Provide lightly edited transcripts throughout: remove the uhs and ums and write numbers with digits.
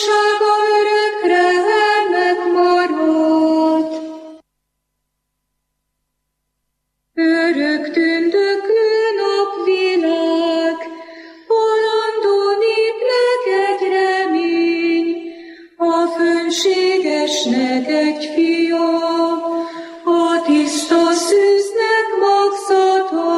jósága örökre megmarad. Örök tündöklő napvilág, halandó népnek egy remény, a fönségesnek egy fia, a tiszta szűznek magzata,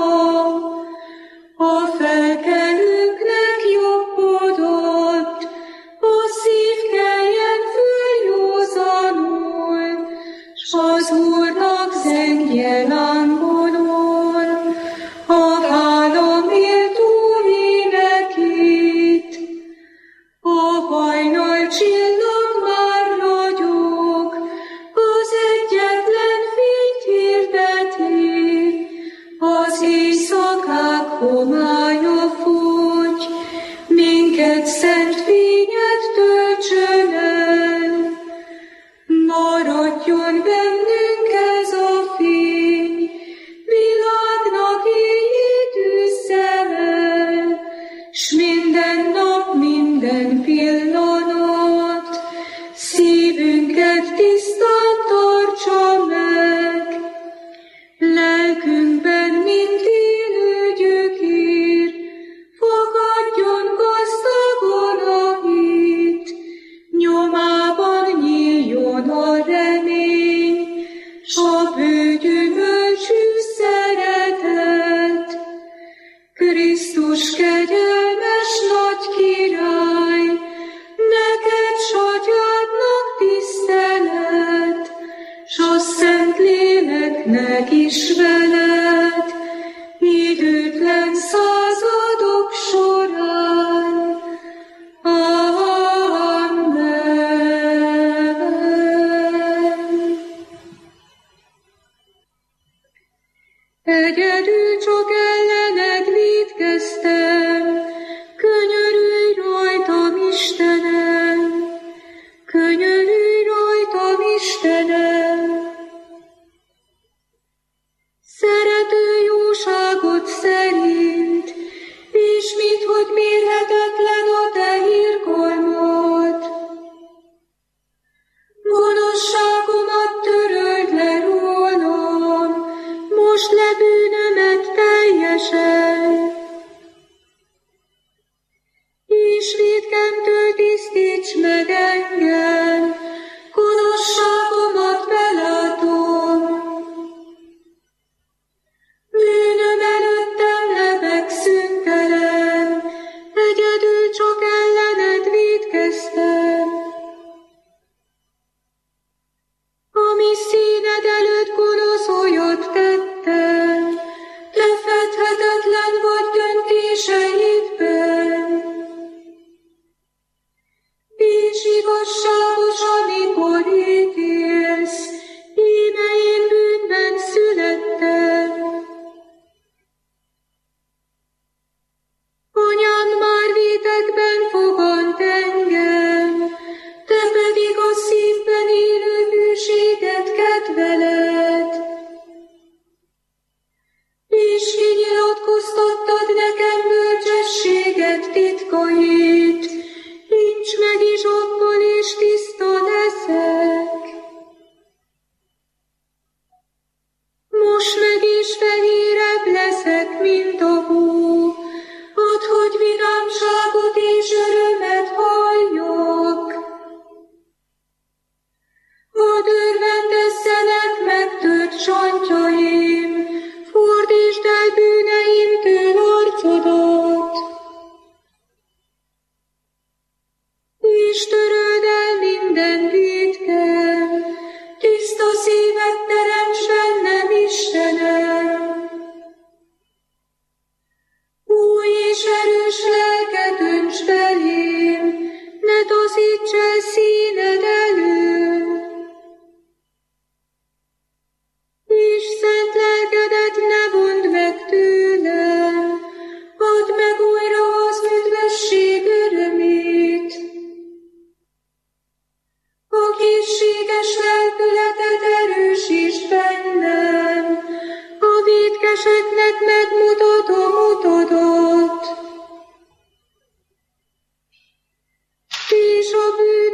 a felkelőknek jobbodott, a szív keljen föl józanul, s az Úrnak zengje lángolon, a hála méltó énekét. A hajnal csillag már ragyog, az egyetlen fényt hirdeti, az éjszakák homály fogy, minket szent fényed töltsön el. Maradjon bennünk ez a fény, világnak éljét üsszel, s minden nap, minden pillanat szívünket tisztán tartsa meg. Lelkünkben, mint élő gyökér, fogadjon gazdagon a hit, nyomában nyíljon a remény, s a bő gyümölcsű szeretet. Krisztus kegyelmes nagy király, neked s atyádnak tisztelet, s a Szent Léleknek is veled, időtlen századok során. Amen. Egyedül csak ellened vétkeztem, könyörülj rajtam, Istenem, könyörülj rajtam, Istenem. Szerető jóságot szerint, és minthogy mérhetetlen a te irgalmad. Gonoszságomat töröld le rólam, most le bűnömet teljesen, és vétkemtől tisztíts meg engem, gonoszságomat belátom. Bűnöm előttem lebeg szüntelen, egyedül csak ellened vétkeztem. Ami színed előtt gonosz olyat tettem, te fedhetetlen vagy döntéseidben. És igazságos, amikor ítélsz, íme én bűnben születtem. Anyám már vétekben fogant engem, te pedig a szívben élő hűséget kedveled. És kinyilatkoztattad nekem bölcsességet titkait, nincs meg is abban, és tiszta leszek. Most meg is fehérebb leszek, mint a hó, add, hogy vidámságot és örömet halljak. Hadd örvendezzenek megtört csontjaim, fordítsd el bűneimtől arcodat. És töröld el minden vétkem, tiszta szívet teremts bennem, Istenem. Új és erős lelket önts belém, ne taszíts el színed elől. És szent lelkedet ne vondd meg tőlem, add meg újra az üdvösség örömét. A készséges lelkületet erősítsd bennem, a vétkeseknek megmutatom utadat. És a bűn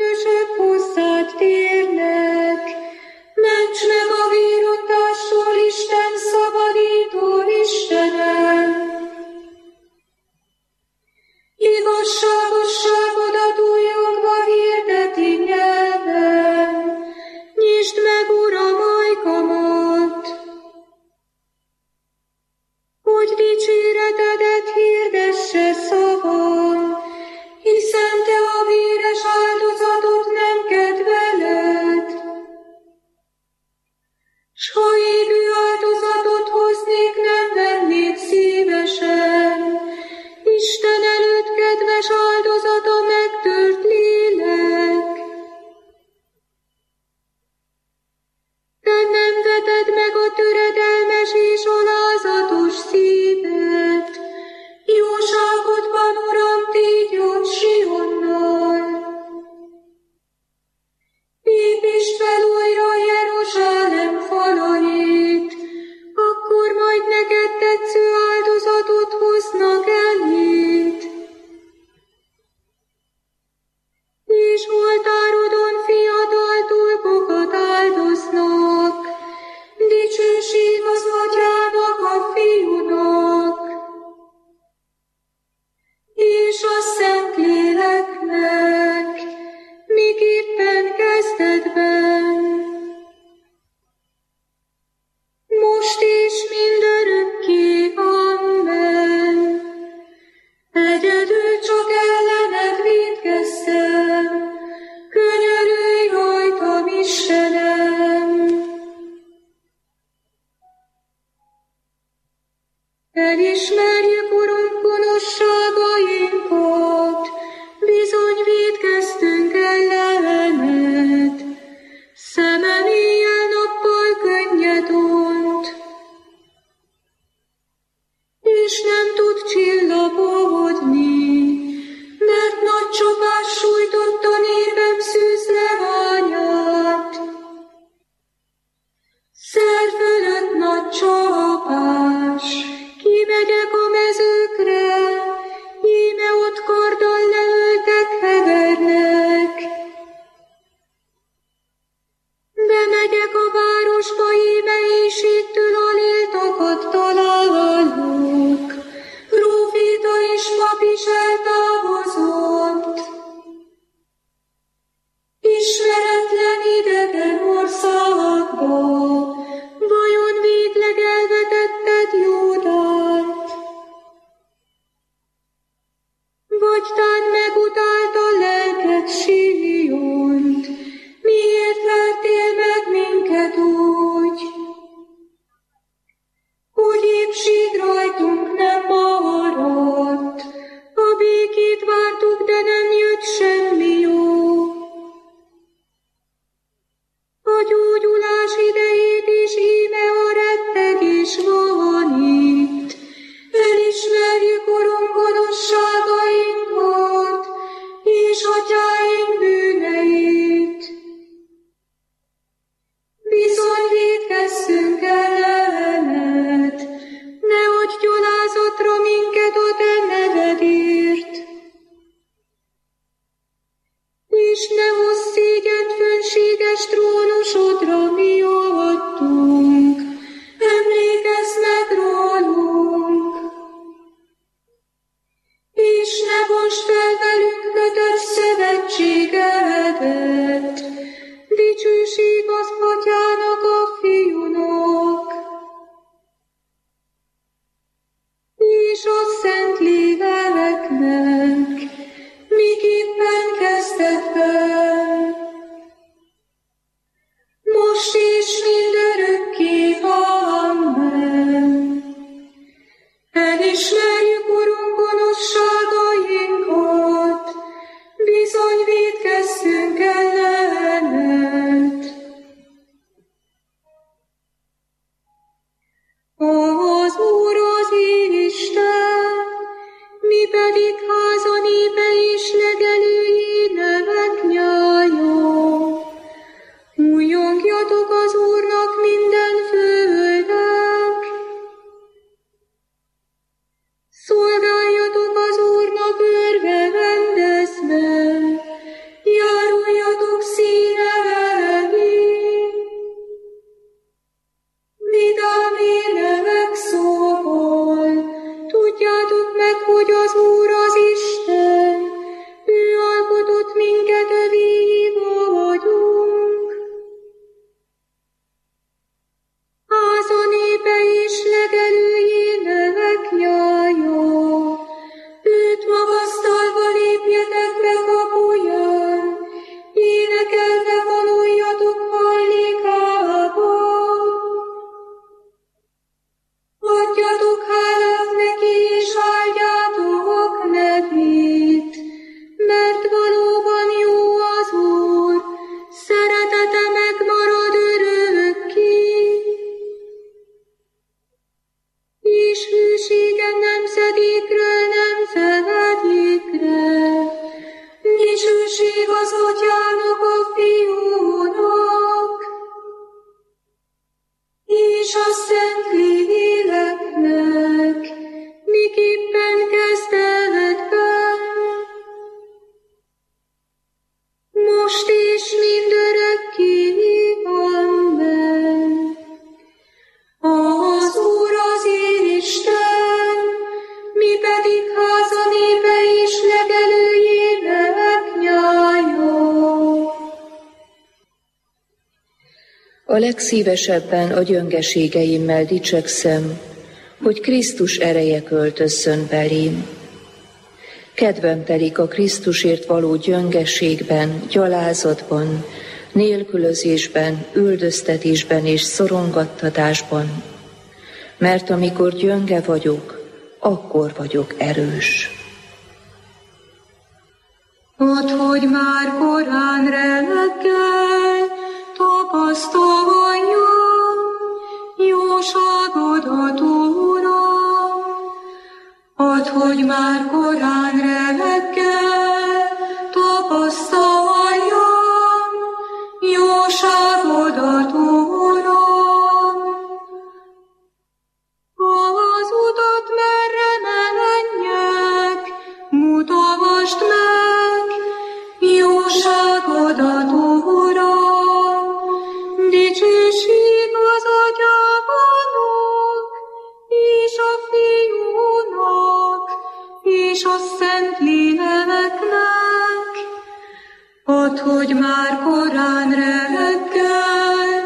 és ne hozz szégyent fönséges trónusodra mi alattunk, emlékezz meg rólunk. És ne bontsd fel velünk kötött szövetségedet, dicsőség az Atyának, a Fiúnak, és a Szentléleknek, miképpen kezdetben, most és mindörökké. Amen. Elismerjük, Urunk, gonoszságainkat, bizony vétkeztünk ellened. Az Úr az Isten, mi pedig háza népe és legelői nevek nyája. Újjongjatok az Úrnak minden földnek, szolgáljatok az Úrnak örvendezve, járuljatok színe elé, vidám énevek szóval, tudjátok meg, hogy az Úr az Isten, ő alkotott minket, övéi vagyunk. Háza népe és legelői nevek nyája, őt magasztalva lépjetek be kapuján, énekelve vonuljatok hajlékába. Adjatok hálát neki és áldjátok nevét, mert valóban jó az Úr, szeretete megmarad örökké, és hűsége nemzedékről nemzedékre. Dicsőség az Atyának, a Fiúnak, és a Szentléleknek, miképpen kezdetben, most és mindörökké. Amen. Az Úr az Isten, mi pedig háza népe és legelői nevek nyája. A legszívesebben a gyöngeségeimmel dicsekszem, hogy Krisztus ereje költözzön belém. Kedvem telik a Krisztusért való gyöngeségben, gyalázatban, nélkülözésben, üldöztetésben és szorongattatásban, mert amikor gyönge vagyok, akkor vagyok erős. Ott, hogy már korán reggel tapasztaljam jóságodat, Uram. Ott, hogy már korán reggel tapasztaljam jóságodat, Uram. Az utat merre menjek, mutasd meg jóságodat, Uram. Dicsőség az Atyának, és a Fiúnak, és a Szentléleknek. Ott, hogy már korán reggel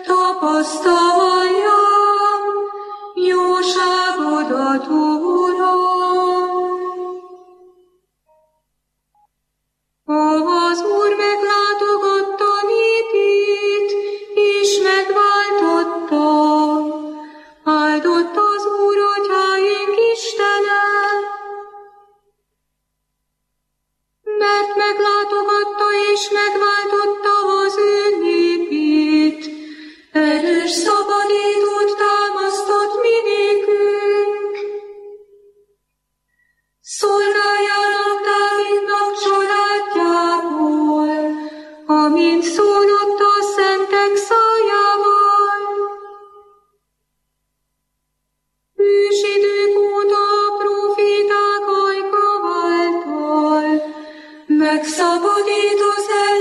tapasztaljam jóságodat, Uram. Az Úr meglátogatta népét, és megváltotta. Áldott az Úr, Atyáink Istene, mert meglátogatta és megváltotta az ő népét. Erős szabadítót támasztott mi nékünk. Szolgáljának Dávidnak családjából, amint szólott a szentek szájával. Ősidők óta a próféták ajka által megszabadít az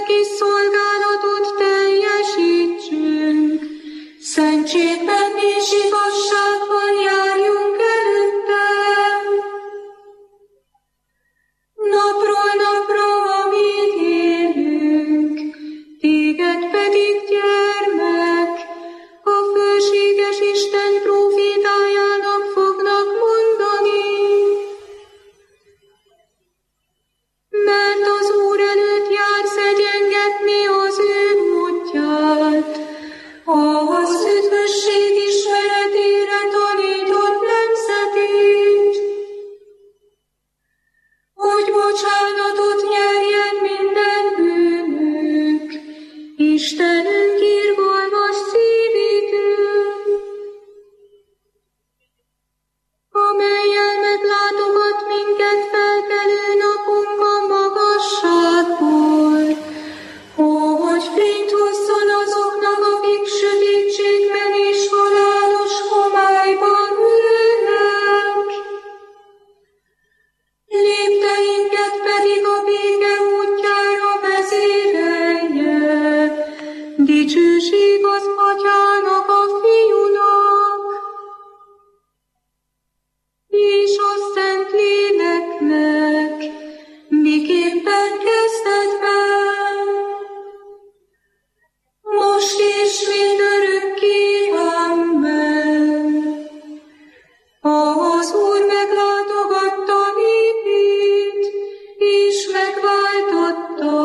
lelki szolgálatot teljesítsünk, szentségben és igazságban járjunk előttem. Napról napra, amíg élünk, téged pedig, gyermek, a fölséges Isten prófétájának fognak mondani. Mert az Úr előtt jársz egyengetni az ő módját, az üdvösség ismeretére tanított nemzetét, hogy bocsánatot nyerjen minden bűnünk, Istenünk irgalmas szívétől, amellyel meglátogat minket felkelő napunkban magasságból, hogy fényt hozzon azoknak, akik sötétségben és halálos homályban ülnek. Lépteinket pedig a béke útjára vezérelje, dicsőség az Atyának, a Fiúnak, és a Szentléleknek, miképpen kezdetben, most és mindörökké. Amen. Az Úr meglátogatta népét, és megváltotta.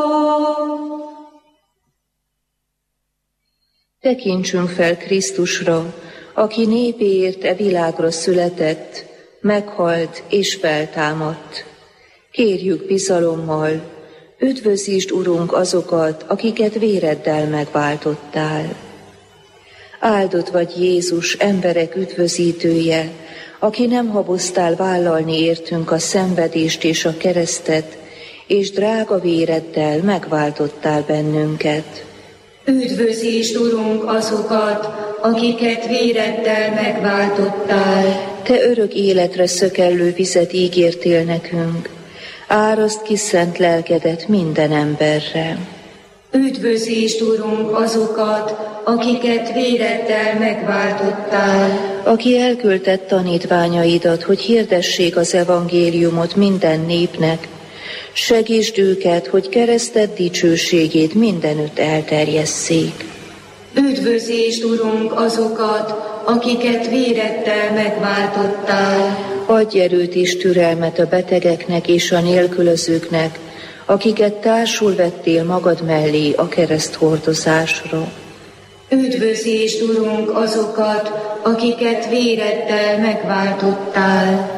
Tekintsünk fel Krisztusra, aki népéért e világra született, meghalt és feltámadt. Kérjük bizalommal, üdvözítsd, Urunk, azokat, akiket véreddel megváltottál. Áldott vagy Jézus, emberek üdvözítője, aki nem haboztál vállalni értünk a szenvedést és a keresztet, és drága véreddel megváltottál bennünket. Üdvözítsd, Urunk, azokat, akiket véreddel megváltottál. Te örök életre szökellő vizet ígértél nekünk, áraszt ki szent lelkedet minden emberre. Üdvözítsd, Urunk, azokat, akiket véreddel megváltottál. Aki elküldett tanítványaidat, hogy hirdessék az evangéliumot minden népnek, segítsd őket, hogy kereszted dicsőségét mindenütt elterjesszék. Üdvözítsd, Urunk, azokat, akiket véreddel megváltottál. Adj erőt és türelmet a betegeknek és a nélkülözőknek, akiket társul vettél magad mellé a kereszt hordozásra. Üdvözítsd, Urunk, azokat, akiket véreddel megváltottál.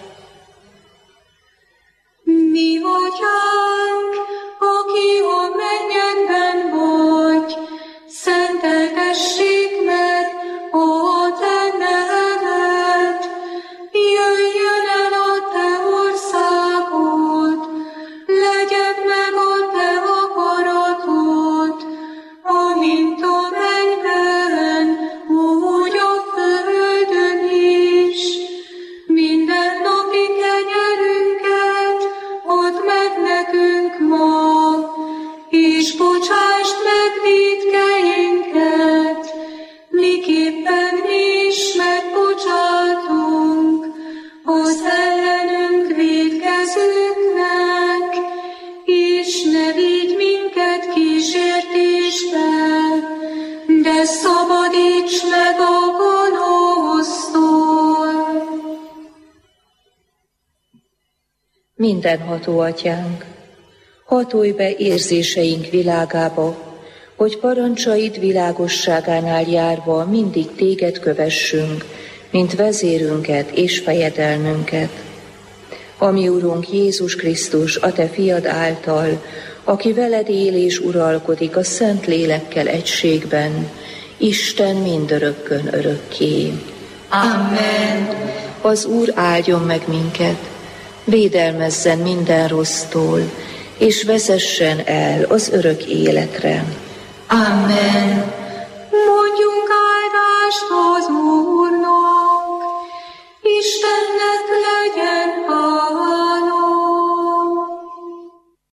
Mi Atyánk, aki a mennyekben vagy, szenteltessék meg a te neved. Jöjjön el a te országod, legyen meg a te akaratod, amint a mennyben, úgy a földön is. Minden napi kenyerünket add meg nekünk ma, és bocsásd meg vétkeinket, miképpen mi is megbocsátunk az ellenünk vétkezőknek, és ne vigy minket kísértésbe, de szabadíts meg a gonosztól. Mindenható Atyánk, hatolj be érzéseink világába, hogy parancsaid világosságánál járva mindig téged kövessünk, mint vezérünket és fejedelmünket. Ami Urunk Jézus Krisztus, a te fiad által, aki veled él és uralkodik a Szent Lélekkel egységben, Isten mindörökkön örökké. Amen. Az Úr áldjon meg minket, védelmezzen minden rossztól, és vezessen el az örök életre. Amen. Mondjunk áldást az Úr.